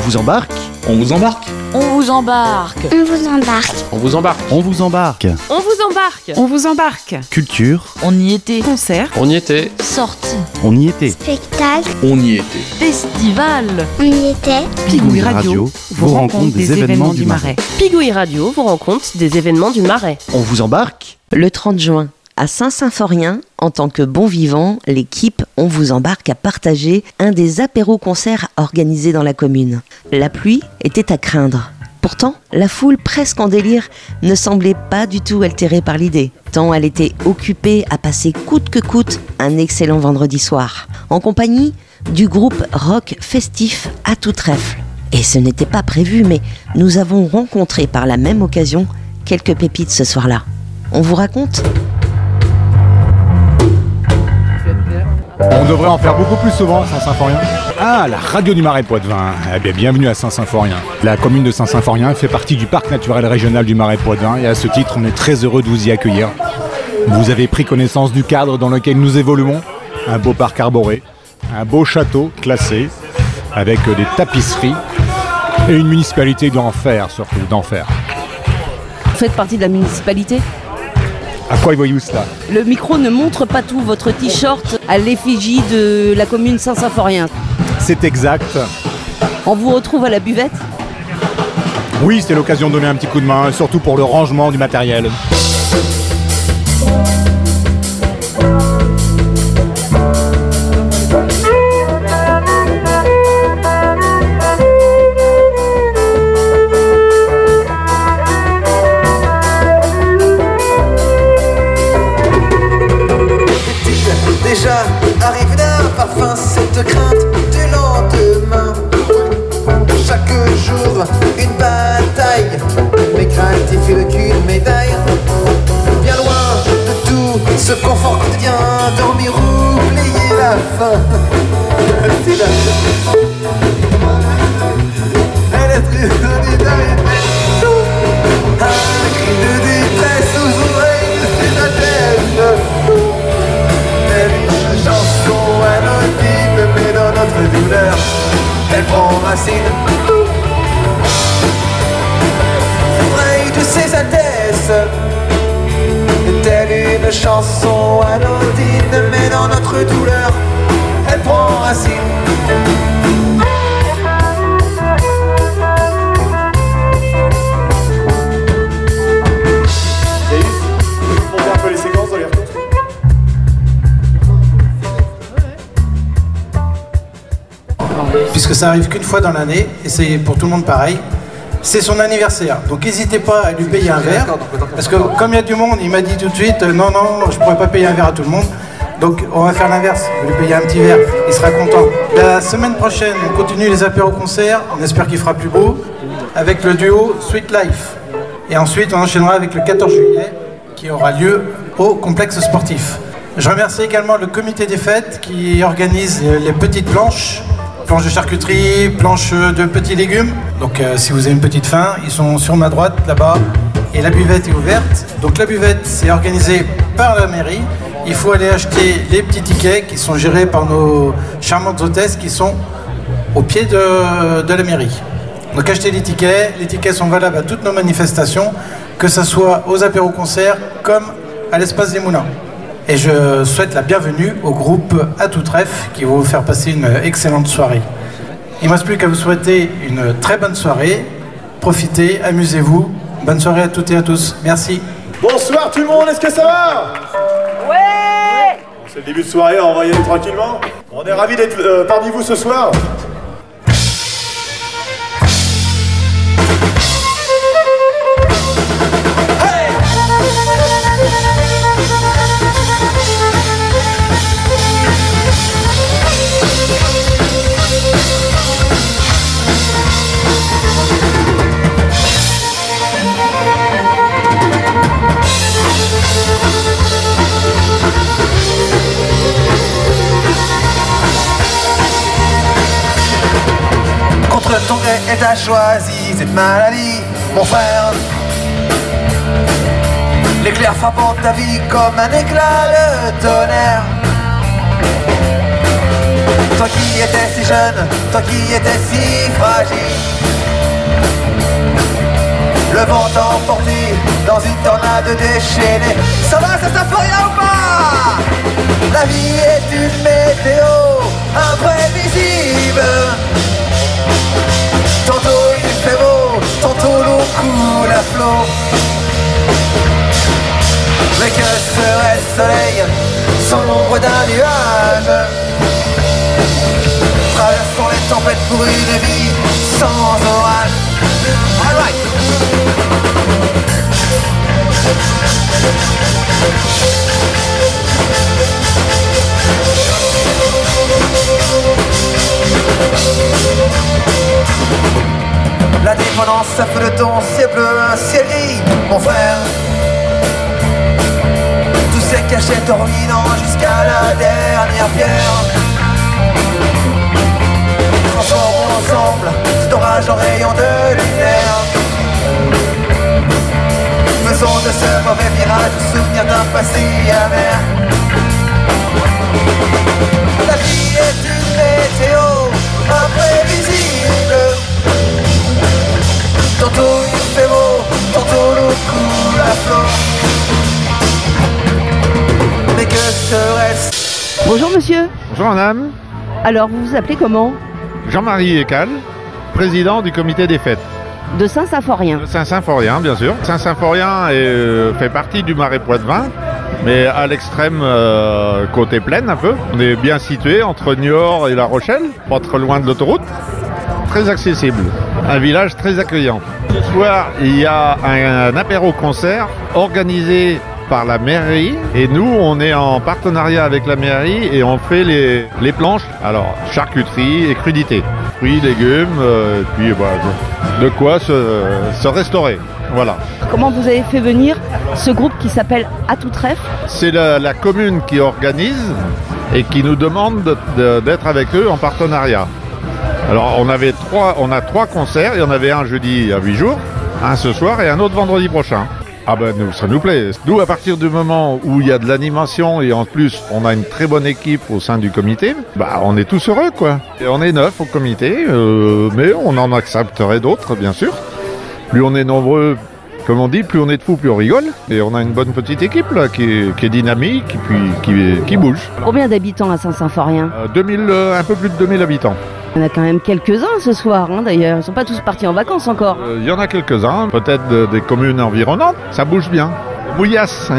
vous embarque. On vous embarque. On vous embarque. On vous embarque. On vous embarque. On vous embarque. On vous embarque. On vous embarque. Culture, On y était. Concert. On y était. Sortie. on y était. Spectacle. On y était. Festival. On y était. Pigouille Radio vous rencontre des événements du Marais. Pigouille Radio vous rencontre des événements du Marais. On vous embarque. Le 30 juin, à Saint-Symphorien, en tant que bon vivant, l'équipe On vous embarque à partager un des apéros-concerts organisés dans la commune. La pluie était à craindre. Pourtant, la foule presque en délire ne semblait pas du tout altérée par l'idée, tant elle était occupée à passer coûte que coûte un excellent vendredi soir, en compagnie du groupe rock festif À tout trèfle. Et ce n'était pas prévu, mais nous avons rencontré par la même occasion quelques pépites ce soir-là. On vous raconte ? On devrait en faire beaucoup plus souvent à Saint-Symphorien. Ah, la radio du Marais Poitevin. Eh bien, bienvenue à Saint-Symphorien. La commune de Saint-Symphorien fait partie du parc naturel régional du Marais Poitevin et à ce titre, on est très heureux de vous y accueillir. Vous avez pris connaissance du cadre dans lequel nous évoluons. Un beau parc arboré, un beau château classé, avec des tapisseries et une municipalité d'enfer, surtout d'enfer. Vous faites partie de la municipalité ? À quoi voyez-vous cela ? Le micro ne montre pas tout. Votre t-shirt à l'effigie de la commune Saint-Symphorien. C'est exact. On vous retrouve à la buvette ? Oui, c'était l'occasion de donner un petit coup de main, surtout pour le rangement du matériel. Déjà arrive d'un parfum cette crainte du lendemain. Chaque jour une bataille, mes craintifs et qu'une médaille. Bien loin de tout ce confort quotidien, dormir, oublier la faim. C'est la elle est triste solidarité. Un cri de détresse aux oreilles de ses adeptes. Chanson anonyme, mais dans notre douleur, elle prend racine. L'oreille de ses altesses, telle une chanson anodine, mais dans notre douleur, elle prend racine. Pour voir un peu les séquences, on les retrouve. Puisque ça arrive qu'une fois dans l'année, et c'est pour tout le monde pareil, c'est son anniversaire. Donc n'hésitez pas à lui payer un verre, parce que comme il y a du monde, il m'a dit tout de suite, non, je pourrais pas payer un verre à tout le monde. Donc on va faire l'inverse, je vais lui payer un petit verre, il sera content. La semaine prochaine, on continue les apéros-concerts, on espère qu'il fera plus beau, avec le duo Sweet Life. Et ensuite, on enchaînera avec le 14 juillet, qui aura lieu au complexe sportif. Je remercie également le comité des fêtes qui organise les petites planches de charcuterie, planches de petits légumes. Donc si vous avez une petite faim, ils sont sur ma droite là-bas et la buvette est ouverte. Donc la buvette c'est organisé par la mairie. Il faut aller acheter les petits tickets qui sont gérés par nos charmantes hôtesses qui sont au pied de la mairie. Donc achetez les tickets sont valables à toutes nos manifestations, que ce soit aux apéros-concerts comme à l'espace des Moulins. Et je souhaite la bienvenue au groupe À tout trèfle qui va vous faire passer une excellente soirée. Il ne me reste plus qu'à vous souhaiter une très bonne soirée. Profitez, amusez-vous. Bonne soirée à toutes et à tous. Merci. Bonsoir tout le monde, est-ce que ça va ? Ouais ! C'est le début de soirée, on va y aller tranquillement. On est ravis d'être parmi vous ce soir. Ton gré et t'as choisi cette maladie, mon frère. L'éclair frappant ta vie comme un éclat de tonnerre. Toi qui étais si jeune, toi qui étais si fragile. Le vent t'a emporté dans une tornade déchaînée. Ça va, ça fait rien ou pas? La vie est une météo imprévisible. Tantôt il fait beau, tantôt l'eau coule à flot. Mais que serait le soleil sans l'ombre d'un nuage? Traversons les tempêtes pour une vie sans orage. All right. La dépendance, ça fait de ton ciel bleu un ciel gris, mon frère. Tous ces cachettes ruinant jusqu'à la dernière pierre. Transformons ensemble cet orage en rayon de lumière. Faisons de ce mauvais virage le souvenir d'un passé amer. La vie est une météo imprévisible. Tantôt il fait beau, tantôt l'eau coule à flot. Mais que serait-ce? Bonjour monsieur. Bonjour madame, Alors vous vous appelez comment? Jean-Marie Ecal, président du comité des fêtes. De Saint-Symphorien. Saint-Symphorien, bien sûr. Saint-Symphorien fait partie du Marais Poitevin, mais à l'extrême côté plaine un peu. On est bien situé entre Niort et La Rochelle, pas trop loin de l'autoroute. Très accessible, un village très accueillant. Ce soir, il y a un apéro-concert organisé par la mairie et nous on est en partenariat avec la mairie et on fait les planches, alors charcuterie et crudité, fruits, légumes, puis de quoi se restaurer, voilà. Comment vous avez fait venir ce groupe qui s'appelle À tout trèfle? C'est la commune qui organise et qui nous demande d'être avec eux en partenariat. Alors on a trois concerts, il y en avait un jeudi à 8 jours, un ce soir et un autre vendredi prochain. Ah ben nous, ça nous plaît. Nous, à partir du moment où il y a de l'animation et en plus on a une très bonne équipe au sein du comité, bah on est tous heureux quoi. Et on est 9 au comité, mais on en accepterait d'autres bien sûr. Plus on est nombreux, comme on dit, plus on est de fous, plus on rigole. Et on a une bonne petite équipe là qui est dynamique et puis qui bouge. Combien d'habitants à Saint-Symphorien? 2000, un peu plus de 2000 habitants. Il y en a quand même quelques-uns ce soir, hein, d'ailleurs. Ils sont pas tous partis en vacances encore. Il y en a quelques-uns, peut-être des communes environnantes. Ça bouge bien. Mouillasse,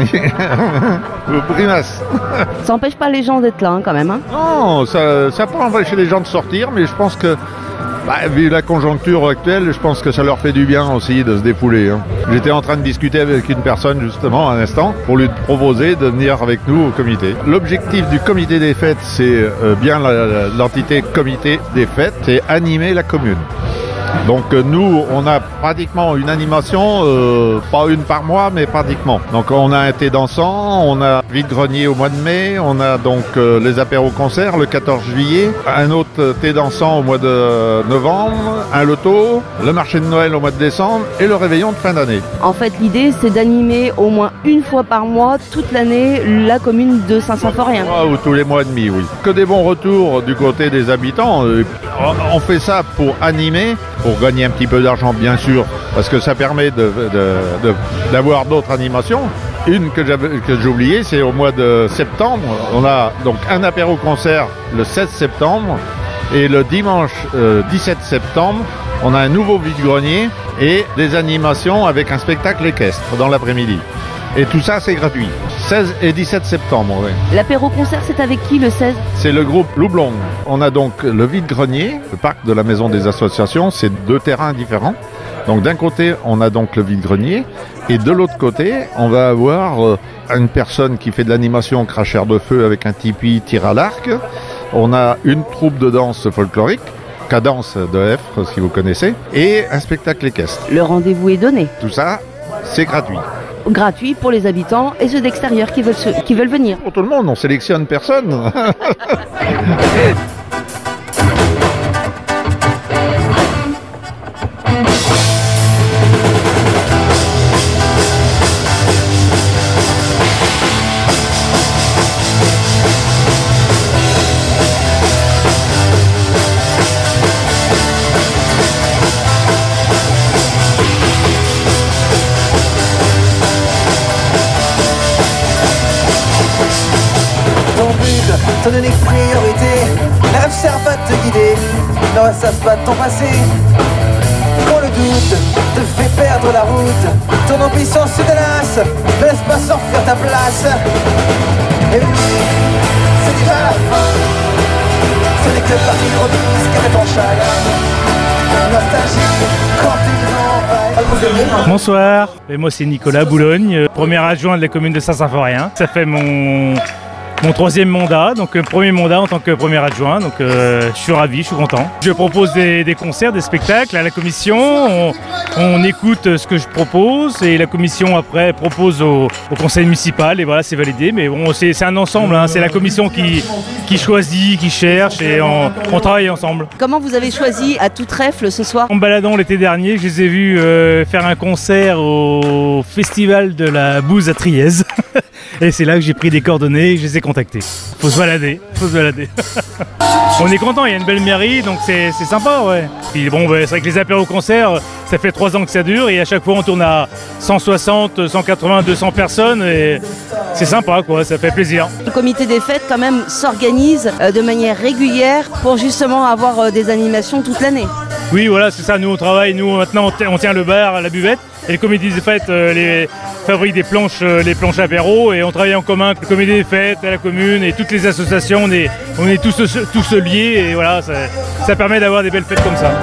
Brimas. Ça n'empêche pas les gens d'être là, hein, quand même. Hein. Non, ça peut empêcher les gens de sortir, mais je pense que, vu la conjoncture actuelle, je pense que ça leur fait du bien aussi de se défouler. Hein. J'étais en train de discuter avec une personne justement un instant pour lui proposer de venir avec nous au comité. L'objectif du comité des fêtes, c'est bien l'entité comité des fêtes, c'est animer la commune. Donc nous, on a pratiquement une animation, pas une par mois, mais pratiquement. Donc on a un thé dansant, on a vide-grenier au mois de mai, on a donc les apéros-concerts le 14 juillet, un autre thé dansant au mois de novembre, un loto, le marché de Noël au mois de décembre et le réveillon de fin d'année. En fait, l'idée, c'est d'animer au moins une fois par mois, toute l'année, la commune de Saint-Symphorien. Ou tous les mois et demi, oui. Que des bons retours du côté des habitants. On fait ça pour animer, pour gagner un petit peu d'argent bien sûr, parce que ça permet d'avoir d'autres animations. Une que j'ai oubliée, c'est au mois de septembre. On a donc un apéro-concert le 16 septembre et le dimanche 17 septembre, on a un nouveau vide-grenier et des animations avec un spectacle équestre dans l'après-midi. Et tout ça, c'est gratuit. 16 et 17 septembre, oui. L'apéro-concert, c'est avec qui le 16? C'est le groupe Loublon. On a donc le vide-grenier, le parc de la Maison des Associations, c'est 2 terrains différents. Donc d'un côté, on a donc le vide-grenier, et de l'autre côté, on va avoir une personne qui fait de l'animation cracheur de feu avec un tipi tir à l'arc. On a une troupe de danse folklorique, Cadence de Effre, si vous connaissez, et un spectacle équestre. Le rendez-vous est donné. Tout ça, c'est gratuit. Gratuit pour les habitants et ceux d'extérieur qui veulent venir. Pour tout le monde, on sélectionne personne. ton unique priorité. Les rêves servent à te guider, ne ressasse pas de ton passé. Quand le doute te fait perdre la route, ton ambition se délasse, ne laisse pas s'enfuir ta place. Et oui, c'est déjà la fin, ce n'est que partie remise qu'avec ton chagrin. Nostalgie quand tu t'en vas. Bonsoir, et moi c'est Nicolas Boulogne, premier adjoint de la commune de Saint-Symphorien. Ça fait mon troisième mandat, donc premier mandat en tant que premier adjoint, donc je suis ravi, je suis content. Je propose des concerts, des spectacles à la commission, on écoute ce que je propose et la commission après propose au conseil municipal et voilà, c'est validé. Mais bon, c'est un ensemble, hein, c'est la commission qui choisit, qui cherche et on travaille ensemble. Comment vous avez choisi à tout trèfle ce soir? En me baladant l'été dernier, je les ai vus faire un concert au festival de la Bouse à Trièze. Et c'est là que j'ai pris des coordonnées et je les ai contactés. Faut se balader. On est content, il y a une belle mairie, donc c'est sympa, ouais. Puis bon, c'est vrai que les apéros-concerts, ça fait 3 ans que ça dure et à chaque fois on tourne à 160, 180, 200 personnes et c'est sympa, quoi, ça fait plaisir. Le comité des fêtes quand même s'organise de manière régulière pour justement avoir des animations toute l'année. Oui, voilà, c'est ça, nous on travaille, nous maintenant on tient le bar, la buvette, et le comité des fêtes fabrique les planches apéro, et on travaille en commun avec le comité des fêtes, à la commune, et toutes les associations, on est tous liés, et voilà, ça permet d'avoir des belles fêtes comme ça.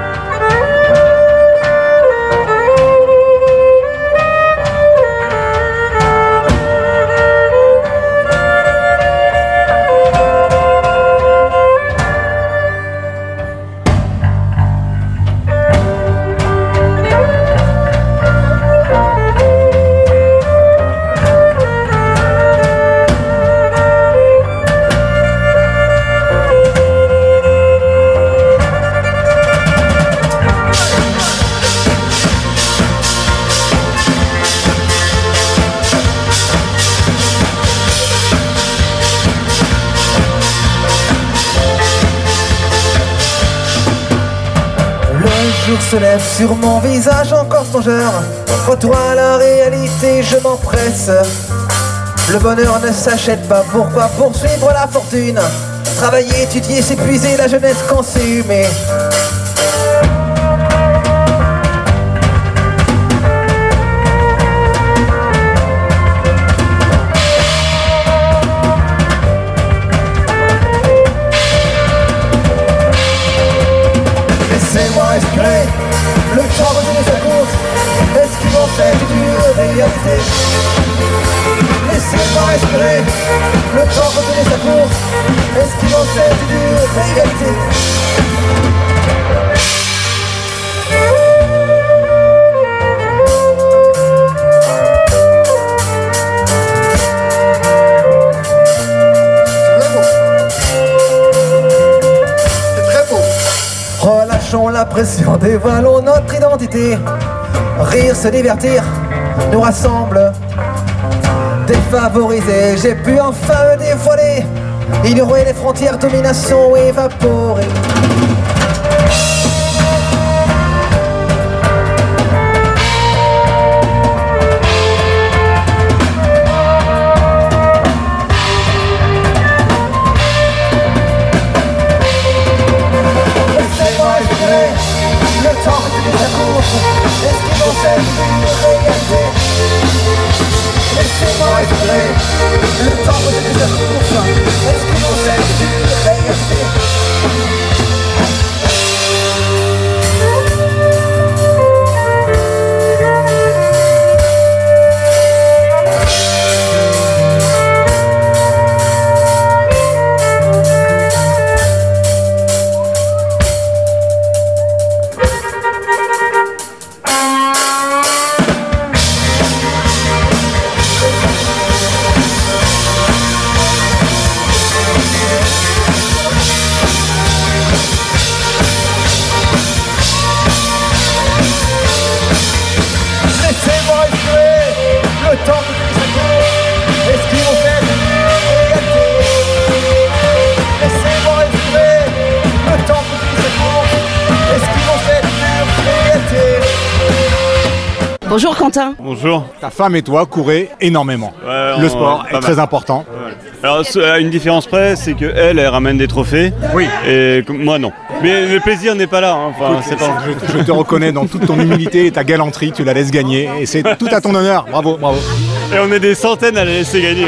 Le jour se lève sur mon visage encore songeur. Retour à la réalité, je m'empresse. Le bonheur ne s'achète pas, pourquoi poursuivre la fortune? Travailler, étudier, s'épuiser, la jeunesse consumée. Laissez-moi respirer, le temps de sa course. Est-ce qu'ils vont faire une réalité? Laissez-moi respirer, le temps de sa course. Est-ce qu'ils vont faire une réalité? Relâchons la pression, dévoilons notre identité. Rire, se divertir, nous rassemble. Défavorisé, j'ai pu enfin me dévoiler. Ignorer les frontières, domination évaporée. Le temps de sa course, est-ce qu'ils vont faire une réalité? Laissez-moi respirer, le temps de sa course, est-ce qu'ils vont faire une réalité? Bonjour Quentin. Bonjour. Ta femme et toi courez énormément. Ouais, le sport est pas très mal. important. Pas mal. Alors, à une différence près, c'est qu'elle ramène des trophées. Oui. Et moi, non. Mais le plaisir n'est pas là. Hein. Enfin, écoute, je te reconnais dans toute ton humilité et ta galanterie, tu la laisses gagner. Et c'est tout à ton honneur. Bravo, bravo. Et on est des centaines à la laisser gagner.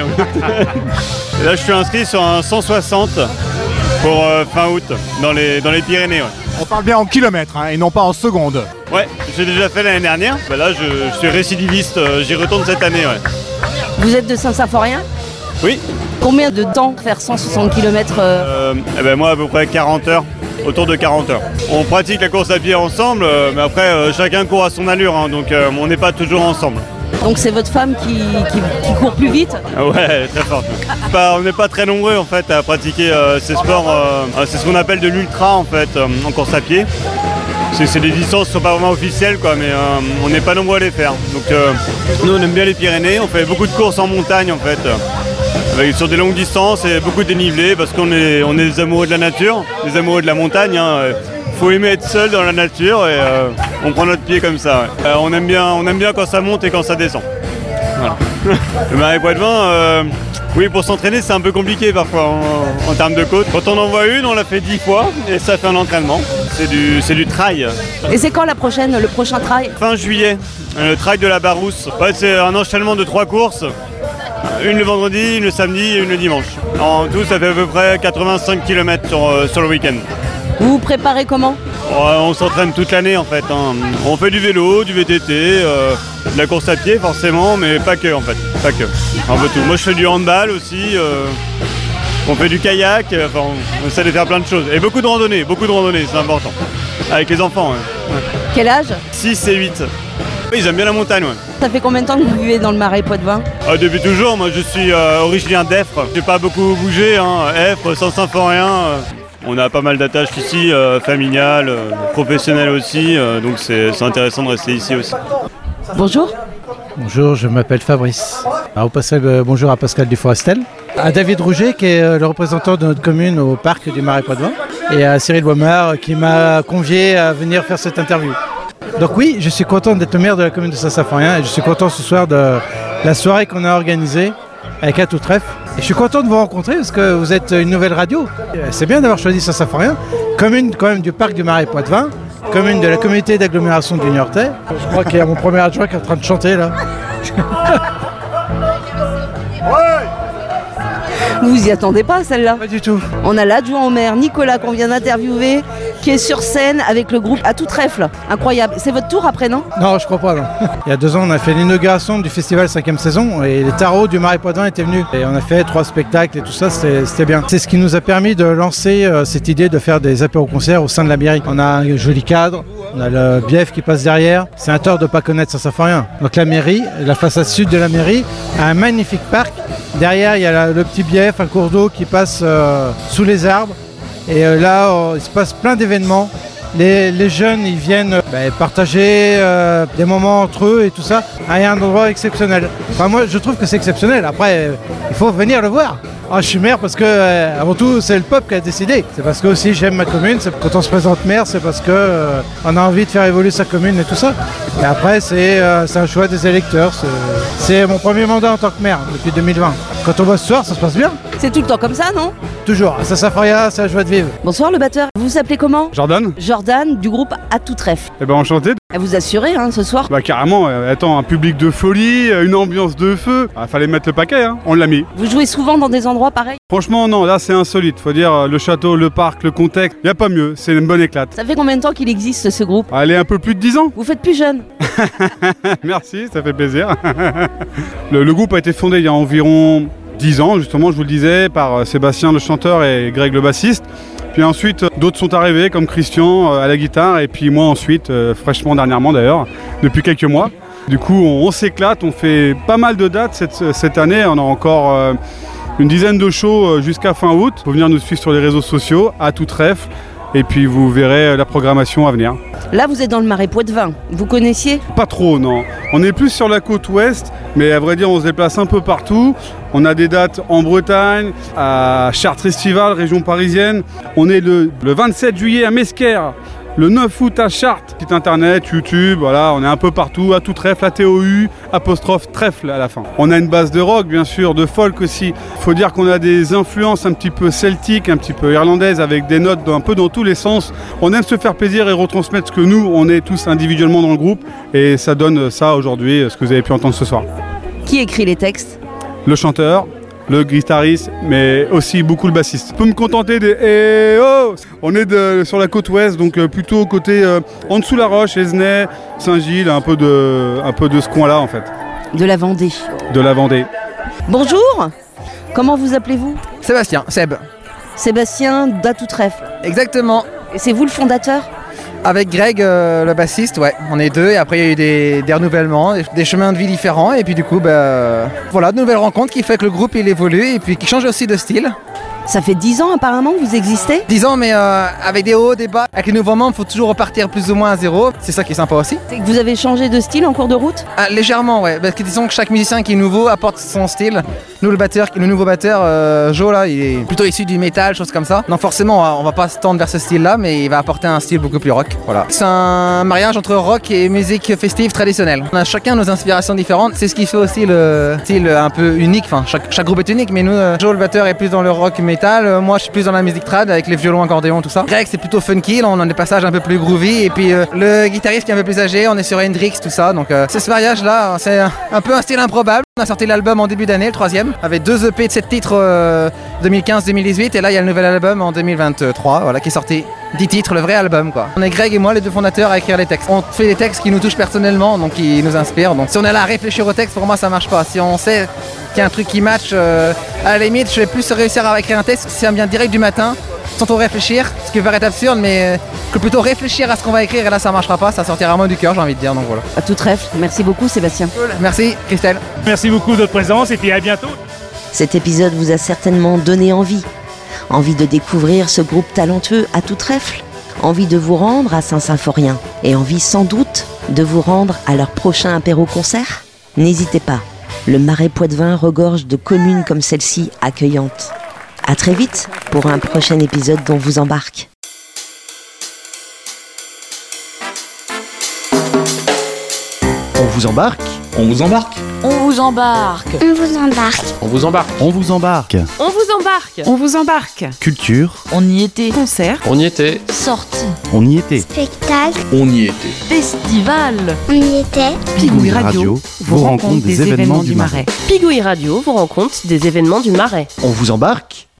Et là, je suis inscrit sur un 160 pour fin août, dans les Pyrénées. Ouais. On parle bien en kilomètres et non pas en secondes. Ouais, j'ai déjà fait l'année dernière. Bah là, je suis récidiviste, j'y retourne cette année. Ouais. Vous êtes de Saint-Symphorien? Oui. Combien de temps faire 160 km Moi, à peu près 40 heures. Autour de 40 heures. On pratique la course à pied ensemble, mais après, chacun court à son allure, hein, donc on n'est pas toujours ensemble. Donc c'est votre femme qui court plus vite? Ouais, très forte. On n'est pas très nombreux en fait à pratiquer ces sports. C'est ce qu'on appelle de l'ultra en fait en course à pied. C'est des distances qui ne sont pas vraiment officielles quoi, mais on n'est pas nombreux à les faire. Donc nous on aime bien les Pyrénées, on fait beaucoup de courses en montagne en fait. Sur des longues distances et beaucoup de dénivelé parce qu'on est des amoureux de la nature, des amoureux de la montagne. Faut aimer être seul dans la nature et on prend notre pied comme ça. Ouais. On aime bien quand ça monte et quand ça descend. Voilà. Le Marais Poitevin, oui, pour s'entraîner c'est un peu compliqué parfois en termes de côte. Quand on en voit une, on l'a fait 10 fois et ça fait un entraînement. C'est du trail. Et c'est quand le prochain trail? Fin juillet, le trail de la Barousse. Ouais, c'est un enchaînement de 3 courses. Une le vendredi, une le samedi et une le dimanche. En tout, ça fait à peu près 85 km sur le week-end. Vous vous préparez comment? On s'entraîne toute l'année en fait. Hein. On fait du vélo, du VTT, de la course à pied forcément, mais pas que en fait. Pas que. Un peu tout. Moi je fais du handball aussi. On fait du kayak. Enfin, on essaie de faire plein de choses. Et beaucoup de randonnées, c'est important. Avec les enfants. Ouais. Quel âge? 6 et 8. Oui, j'aime bien la montagne, ouais. Ça fait combien de temps que vous vivez dans le Marais Poitevin? Depuis toujours, moi je suis originaire d'Effre. J'ai pas beaucoup bougé, hein. Effre, Saint-Symphorien. On a pas mal d'attaches ici, familiales, professionnelles aussi, donc c'est intéressant de rester ici aussi. Bonjour. Bonjour, je m'appelle Fabrice. Au passage, bonjour à Pascal Duforestel, à David Rouget qui est le représentant de notre commune au parc du Marais Poitevin et à Cyril Boimard qui m'a convié à venir faire cette interview. Donc oui, je suis content d'être le maire de la commune de Saint-Symphorien et je suis content ce soir de la soirée qu'on a organisée avec À tout trèfle. Et je suis content de vous rencontrer parce que vous êtes une nouvelle radio. C'est bien d'avoir choisi Saint-Symphorien, commune quand même du parc du Marais Poitevin, commune de la communauté d'agglomération du Niortais. Je crois qu'il y a mon premier adjoint qui est en train de chanter là. Vous y attendez pas celle-là? Pas du tout. On a l'adjoint au maire Nicolas qu'on vient d'interviewer qui est sur scène avec le groupe À tout trèfle. Incroyable. C'est votre tour après, non? Non, je crois pas, non. Il y a 2 ans, on a fait l'inauguration du festival 5e saison et les tarots du Marais Poitevin étaient venus. Et on a fait 3 spectacles et tout ça, c'était bien. C'est ce qui nous a permis de lancer cette idée de faire des apéros-concerts au sein de la mairie. On a un joli cadre, on a le bief qui passe derrière. C'est un tort de ne pas connaître Saint-Symphorien. Donc la mairie, la façade sud de la mairie, a un magnifique parc. Derrière, il y a le petit bief, un cours d'eau qui passe sous les arbres. Et là, il se passe plein d'événements. Les jeunes, ils viennent partager des moments entre eux et tout ça. Il y a un endroit exceptionnel. Enfin, moi, je trouve que c'est exceptionnel. Après, il faut venir le voir. Je suis maire parce que, avant tout, c'est le peuple qui a décidé. C'est parce que aussi j'aime ma commune. Quand on se présente maire, c'est parce que on a envie de faire évoluer sa commune et tout ça. Et après, c'est un choix des électeurs. C'est mon premier mandat en tant que maire depuis 2020. Quand on voit ce soir, ça se passe bien. C'est tout le temps comme ça, non? Toujours. À Saint-Symphorien, c'est la joie de vivre. Bonsoir le batteur. Vous vous appelez comment? Jordan. Jordan du groupe À tout trèfle. Eh ben enchanté. Vous assurez ce soir? Bah carrément, attends, un public de folie, une ambiance de feu. Fallait mettre le paquet, hein. On l'a mis. Vous jouez souvent dans des endroits pareils? Franchement non, là c'est insolite. Faut dire le château, le parc, le contexte, y a pas mieux, c'est une bonne éclate. Ça fait combien de temps qu'il existe ce groupe? Elle est un peu plus de 10 ans. Vous faites plus jeune. Merci, ça fait plaisir. Le groupe a été fondé il y a environ 10 ans, justement, je vous le disais, par Sébastien le chanteur et Greg le bassiste. Puis ensuite, d'autres sont arrivés, comme Christian à la guitare, et puis moi ensuite, fraîchement dernièrement d'ailleurs, depuis quelques mois. Du coup, on s'éclate, on fait pas mal de dates cette année, on a encore une dizaine de shows jusqu'à fin août. Il faut venir nous suivre sur les réseaux sociaux, À tout trèfle, et puis vous verrez la programmation à venir. Là, vous êtes dans le Marais Poitevin. Vous connaissiez? Pas trop, non. On est plus sur la côte ouest, mais à vrai dire, on se déplace un peu partout. On a des dates en Bretagne, à Chartres Estival, région parisienne. On est le 27 juillet à Mesquer, le 9 août à Chartres. Site internet, YouTube, voilà, on est un peu partout, à tout trèfle, à TOU, apostrophe trèfle à la fin. On a une base de rock, bien sûr, de folk aussi. Faut dire qu'on a des influences un petit peu celtiques, un petit peu irlandaises, avec des notes un peu dans tous les sens. On aime se faire plaisir et retransmettre ce que nous, on est tous individuellement dans le groupe. Et ça donne ça aujourd'hui, ce que vous avez pu entendre ce soir. Qui écrit les textes? Le chanteur, le guitariste, mais aussi beaucoup le bassiste. Je peux me contenter des « Eh oh !» On est sur la côte ouest, donc plutôt côté en dessous la Roche, Esnay, Saint-Gilles, un peu de ce coin-là en fait. De la Vendée. De la Vendée. Bonjour, comment vous appelez-vous? Sébastien, Seb. Sébastien d'Atout Trèfle. Exactement. Et c'est vous le fondateur? Avec Greg, le bassiste, ouais, on est deux et après il y a eu des renouvellements, des chemins de vie différents et puis du coup, voilà, de nouvelles rencontres qui fait que le groupe il évolue et puis qui change aussi de style. Ça fait 10 ans apparemment que vous existez? 10 ans mais avec des hauts, des bas. Avec les nouveaux membres, il faut toujours repartir plus ou moins à zéro. C'est ça qui est sympa aussi. C'est que vous avez changé de style en cours de route? Légèrement, ouais. Parce que disons que chaque musicien qui est nouveau apporte son style. Nous, le nouveau batteur, Joe, là, il est plutôt issu du métal, choses comme ça. Donc forcément, on va pas se tendre vers ce style-là, mais il va apporter un style beaucoup plus rock. Voilà. C'est un mariage entre rock et musique festive traditionnelle. On a chacun nos inspirations différentes. C'est ce qui fait aussi le style un peu unique. Enfin, chaque groupe est unique, mais nous, Joe, le batteur, est plus dans le rock métal. Moi, je suis plus dans la musique trad avec les violons, accordéons, tout ça. Greg, c'est plutôt funky. Là, on a des passages un peu plus groovy. Et puis le guitariste qui est un peu plus âgé, on est sur Hendrix, tout ça. Donc c'est ce mariage-là. C'est un peu un style improbable. On a sorti l'album en début d'année, le 3e, avec 2 EP de 7 titres 2015-2018. Et là, il y a le nouvel album en 2023, voilà, qui est sorti. 10 titres, le vrai album, quoi. On est Greg et moi, les deux fondateurs, à écrire les textes. On fait des textes qui nous touchent personnellement, donc qui nous inspirent. Donc si on est là à réfléchir au texte, pour moi, ça marche pas. Si on sait qu'il y a un truc qui match, à la limite, je vais plus réussir à écrire un texte si ça me vient direct du matin, sans trop réfléchir, ce qui peut paraître absurde, mais que plutôt réfléchir à ce qu'on va écrire, et là, ça marchera pas, ça sortira moins du cœur, j'ai envie de dire, donc voilà. Atout Trèfle, merci beaucoup, Sébastien. Cool. Merci, Christelle. Merci beaucoup de votre présence et puis à bientôt. Cet épisode vous a certainement donné envie. Envie de découvrir ce groupe talentueux Atout Trèfle, envie de vous rendre à Saint-Symphorien et envie sans doute de vous rendre à leur prochain apéro-concert? N'hésitez pas, le Marais Poitevin regorge de communes comme celle-ci accueillantes. À très vite pour un prochain épisode dont vous embarque. On vous embarque? On vous embarque? On vous embarque. On vous embarque. On vous embarque? On vous embarque. On vous embarque. On vous embarque. Culture. On y était. Concert. On y était. Sortie. On y était. Spectacle. On y était. Festival. On y était. Pigouille Radio vous rencontre des événements du Marais. Pigouille Radio vous rencontre des événements du Marais. On vous embarque?